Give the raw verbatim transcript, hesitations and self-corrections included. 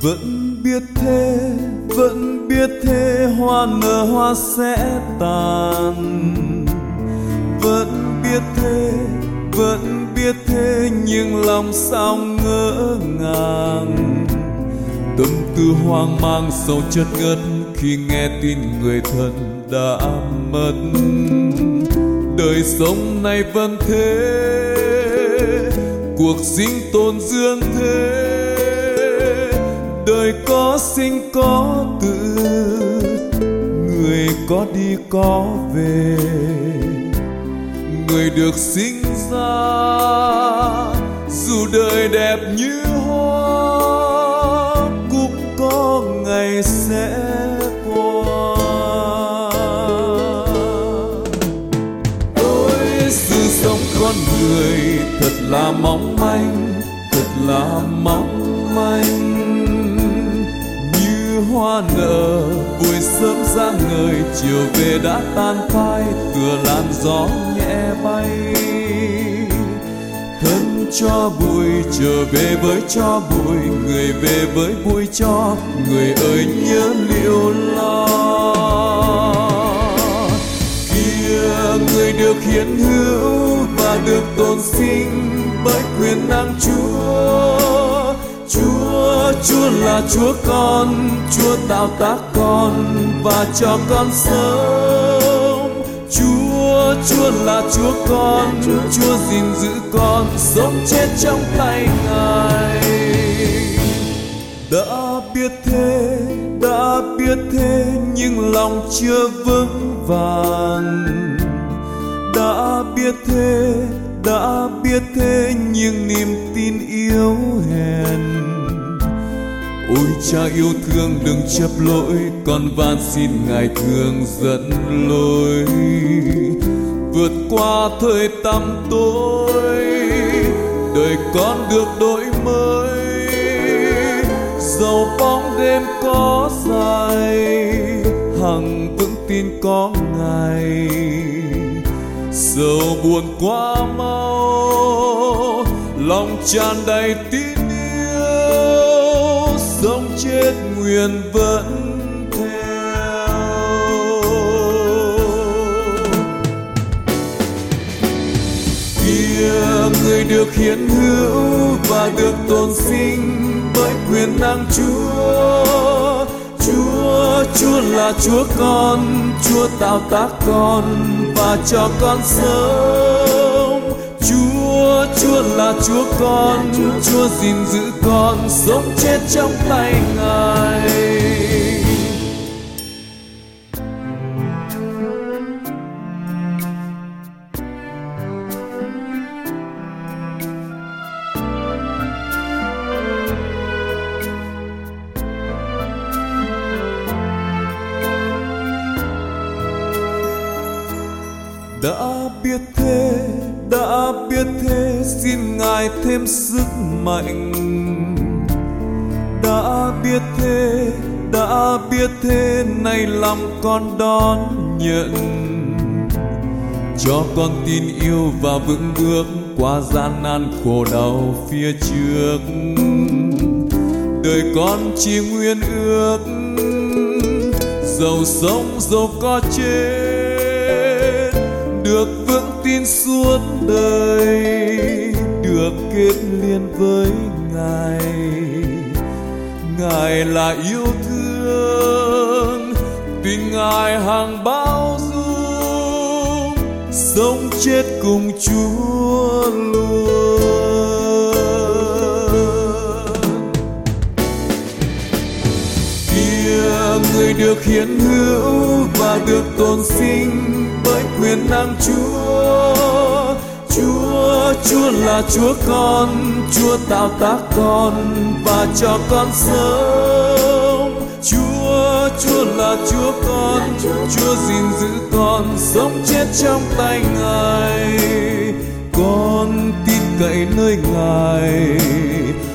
Vẫn biết thế, vẫn biết thế, hoa nở hoa sẽ tàn. Vẫn biết thế, vẫn biết thế, nhưng lòng sao ngỡ ngàng. Tâm tư hoang mang sâu chất ngất khi nghe tin người thân đã mất. Đời sống này vẫn thế, cuộc sinh tồn dương thế. Đời có sinh có tử, người có đi có về. Người được sinh ra dù đời đẹp như hoa cũng có ngày sẽ qua. Ôi sự sống con người thật là mong manh, thật là mong manh. Như hoa nở buổi sớm ra ngời, chiều về đã tan phai tựa làn gió nhẹ bay. Thân cho bụi trở về với cho bụi, người về với bụi cho. Người ơi nhớ liệu lo kia, người được hiện hữu và được tồn sinh bởi quyền năng Chúa. Chúa, Chúa là Chúa con, Chúa tạo tác con và cho con sống. Chúa, Chúa là Chúa con, Chúa gìn giữ con, sống chết trong tay Ngài. Đã biết thế, đã biết thế, nhưng lòng chưa vững vàng. Đã biết thế, đã biết thế, nhưng niềm tin yếu hèn. Ôi Cha yêu thương đừng chấp lỗi, con van xin Ngài thương dẫn lối. Vượt qua thời tăm tối, đời con được đổi mới. Dầu bóng đêm có dài, hằng vững tin có Ngài. Dầu buồn quá mau, lòng tràn đầy tin yêu, sống chết nguyện vẫn theo. Kia người được hiện hữu và được tồn sinh bởi quyền năng Chúa. Chúa, Chúa là Chúa con, Chúa tạo tác con và cho con sống. Chúa, Chúa là Chúa con, Chúa gìn giữ con, sống chết trong tay Ngài. Đã biết thế, đã biết thế, xin Ngài thêm sức mạnh. Đã biết thế, đã biết thế, nay lòng con đón nhận. Cho con tin yêu và vững bước qua gian nan khổ đau phía trước. Đời con chỉ nguyên ước, dầu sống dầu có chết, được vững tin suốt đời, được kết liên với Ngài. Ngài là yêu thương, tình Ngài hằng bao dung, sống chết cùng Chúa luôn. Kia người được hiện hữu và được tồn sinh bởi quyền năng Chúa. Chúa, Chúa là Chúa con, Chúa tạo tác con và cho con sống. Chúa, Chúa là Chúa con, Chúa gìn giữ con, sống chết trong tay Ngài. Con tin cậy nơi Ngài,